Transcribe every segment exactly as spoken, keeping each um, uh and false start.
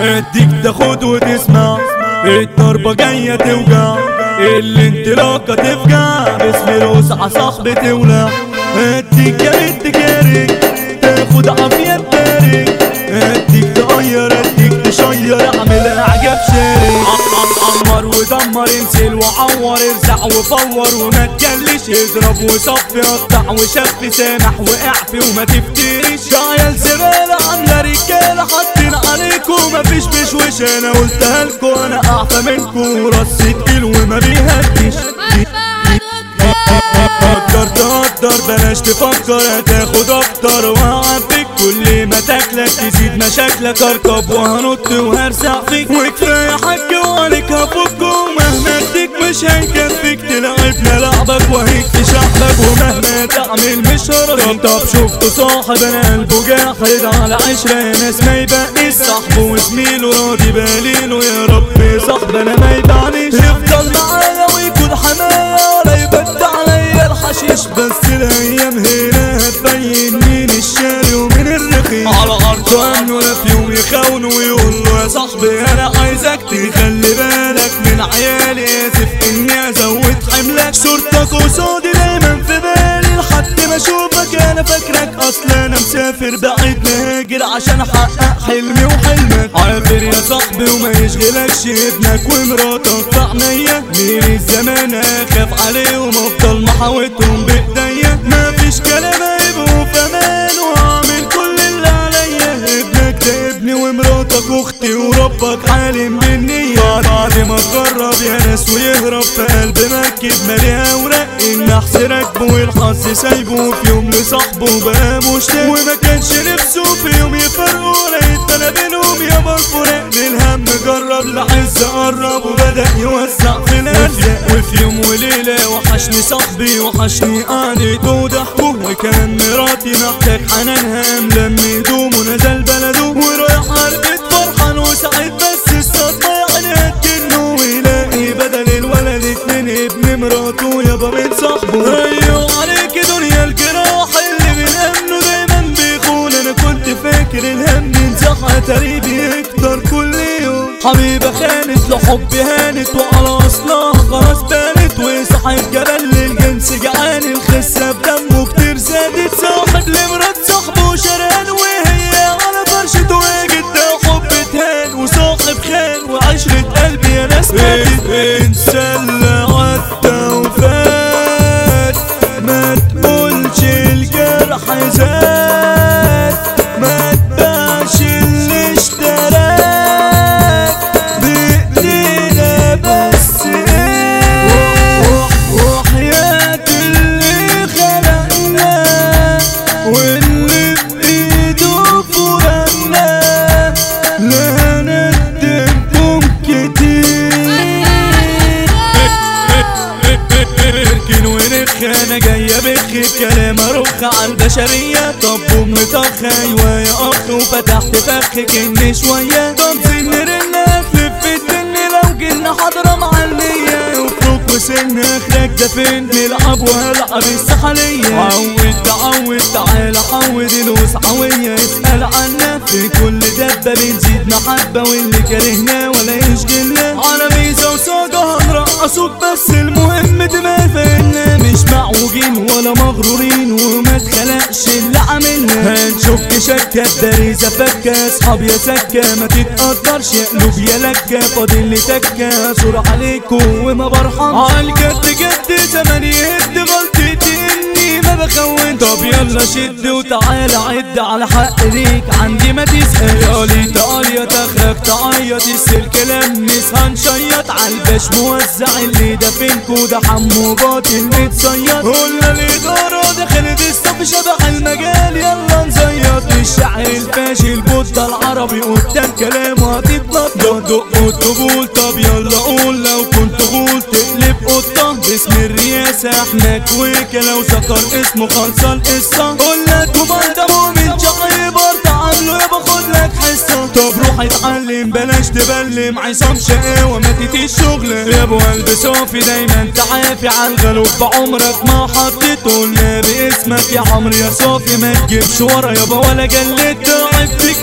اديك تاخد وتسمع، الضربة جاية توجع، الانطلاقة تفجع، باسم الوسعة صاحبي تولع. اديك يا ريت تجارك تاخد عافية تبارك، اديك تغير اديك تشير، اعمل اعجاب شارك. عمر ودمر انسل وعور، ارزع وفور وما تجلش، اضرب وصفي قطع وشف سامح واعفي وما تفتريش. عيال زبالة عاملة رجالة حاطين عليكم مفيش بشوش، انا قلتها لكم انا اعفى منكم، راسي تقيل وما بيهديش. قدر تقدر بلاش تفكر هتاخد اكتر، وهعبيك كل ما تاكلك تزيد مشاكلك، اركب وهنط وهرزع فيك، وكفايه حاج وعليك هفك، ومهما اديك مش هيكفيك، تلعبنا لعبك وهيك شعبك، ومهما تعمل مش هرضيك. طب شفت صاحب انا قلبه جاحد على عشرة ناس ما يبقيش، صاحبه وزميله راضي باليله، يا رب صاحب انا ما يبعنيش، يفضل معايا ويكون حمايا ولا يبد عليا الحشيش. بس الايام هنا هتبين مين الشاري ومين الرخيص، على عرضه امنه لا في يوم يخونه ويقول له يا صاحبي انا عايزك تخلي بالك من عيالي، اسف اني ازود حملك، صورتك قصادي دايما في بالي، لحد ما اشوفك انا فاكرك، اصل انا مسافر بعيد مهاجر عشان احقق حلمي وحلمك. عافر يا صاحبي وما يشغلكش ابنك ومراتك في عينيا، مين الزمان اخاف عليهم افضل محاوتهم بايديا، مفيش كلام هيبقوا في امان، وهعمل كل اللي عليا، ابنك ده ابني ومراتك اختي وربك حالم بالنية. بعد ما تجرب يا ناس ويهرب في قلب مركب ماليها اوراق، النحس راكبه والحظ سايبه، في يوم لصاحبه بقى مشتاق، وما كانش نفسه في يوم يفرقوا، لقيت انا بينهم يابا الفراق، للهم جرب لعز قرب وبدأ يوسع في الارزاق، وفي يوم وليلة وحشني صاحبي وحشني قعدته وضحكه، وكان مراتي محتاج حنانها ملم هدومه نزل بلده، ورايح عربة فرحان وسعيد، بس الصدمة يعني هتجنه، ويلاقي بدل الولد اتنين ابن مراته يابا من صاحبه. ايوه عليك دنيا الجراح اللي من امنه دايما بيخون، انا كنت فاكر الهم ينزح اتاري بيكتر كل يوم، حبيبة خانت لحب هانت وعلى اصلها خلاص بانت، وصاحب جبل للجنس جعان الخسة بدمه كتير زادت، صاحب لمرات صاحبه شران، وهي على فرشته واجد ده حب تهان، وصاحب خان وعشرة قلبي يا ناس ماتت. انسى اللي عدى وفات، ما تقولش الجرح زاد، ما تباعش اللي اشتراك بايدينا، بس ايه وحياة اللي خلقنا واللي بايده فرقنا، لا ندمكم كتير. اركن ونخ انا جاية بخ كلام ارخ عالبشرية، طب ام طخ ايوه يا اخ وفتحت فخك اني شوية، طب سنر الناس لف الدنيا لو جينا حضرة معلية، يفرق وسن اخرك ده فين نلعب وهلعب السحلية، عود تعود تعالى حود الوسعوية، اسأل عنا في كل دبة بنزيد محبة، واللي كرهنا ولا يشغلنا، على ميزة وصاجة هنرقصوك، بس المهم دماغ فإنا مش معوجين ولا مغرورين، وما تخلقش اللي عملنا، هنشك شكة باريزة فكة، اصحاب يا سكة ما تتقدرش يقلب يا لكة، فاضل لي تكة صورة عليكم وما برحم، عالجد جد زمان يهد غلطتي اني ما بخون، طب يلا شد وتعالى عد على حق ليك عندي ما تسأل، يالي تعالي تخرج تعيط السلك لمس هنشيط، عالباش موزع اللي ده فينكو ده حمو باطل متصيط، قلنا الإدارة دخلت الصف شبح المجال يلا نزيط، الشعر الفاشل بودا العربي قدام كلامه هتتنطط، دق الطبول طب يلا قول لو كنت غول تقلب قطة، باسم الرئاسة احنا كويكة لو ذكر اسمه خلصة القصة، قلنا كوماندا مؤمن شعيبر تعامله يابا خد لك حصة، طب روح اتعلم بلاش تبلم عصام شقاوة ما تتيش شغل، يا ابو قلب صافي دايما تعافي عالغلوب بعمرك ما حطيت، قلنا باسمك يا عمرو يا صافي ما تجيبش ورا يابا ولا جلت، تعبت كتير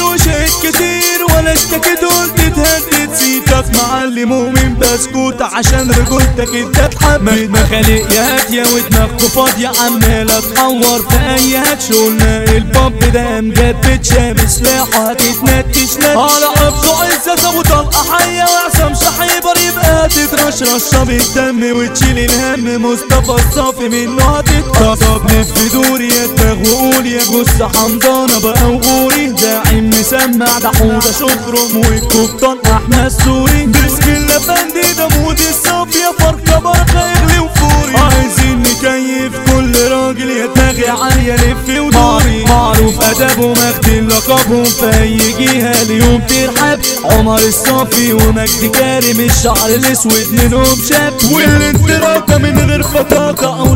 وشهد كتير ولا اشتكيت قلت اتهدد سيتك معلم ومن بسكوت عشان رجولتك انت اتحبت مخالق يا هاتية ودماغكوا فاضية عمالة تحور في اي هتشولنا الباب ده امجاد بتشاب سلاحه هتتنتش نتش على قبضه عزة ابو طلقة حية وعصام شحيبر يبقى هتترشرش بالدم وتشيل الهم مصطفى الصافي منه هتتطب لف دوري يا دماغ وقول يا جثة حمضانة بقى وغوري داعم مسمع ده حوضة شكرم والكبطان احمد سوري بسم الله فندي ده مود الصافية فرقة برقة اغلي وفوري عايزين نكيف كل راجل يا دماغي عالية لف ودوري معروف ادب ومخدين لقبهم في اي جهة اليوم ترحب عمر الصافي ومجدي كارم الشعر الاسود منهم شاب والانطلاقة من غير فتاقة